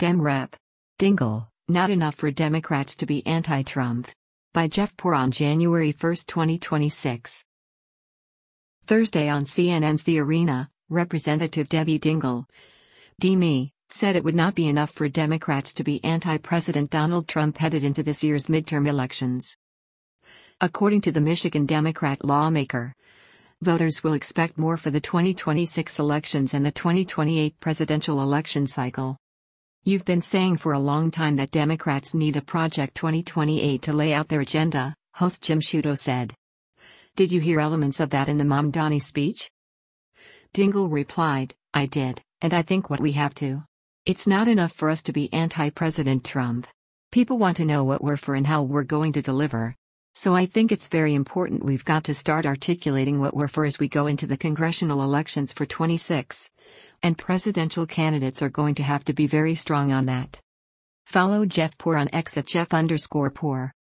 Dem Rep. Dingell, Not Enough for Democrats to be Anti-Trump. By Jeff Poor on January 1, 2026. Thursday on CNN's The Arena, Representative Debbie Dingell, D.Me., said it would not be enough for Democrats to be anti-President Donald Trump headed into this year's midterm elections. According to the Michigan Democrat lawmaker, voters will expect more for the 2026 elections and the 2028 presidential election cycle. You've been saying for a long time that Democrats need a Project 2028 to lay out their agenda, host Jim Sciutto said. Did you hear elements of that in the Mamdani speech? Dingell replied, I did, and I think what we have to. It's not enough for us to be anti-President Trump. People want to know what we're for and how we're going to deliver. So I think it's very important we've got to start articulating what we're for as we go into the congressional elections for 26. And presidential candidates are going to have to be very strong on that. Follow Jeff Poor on X at Jeff_Poor.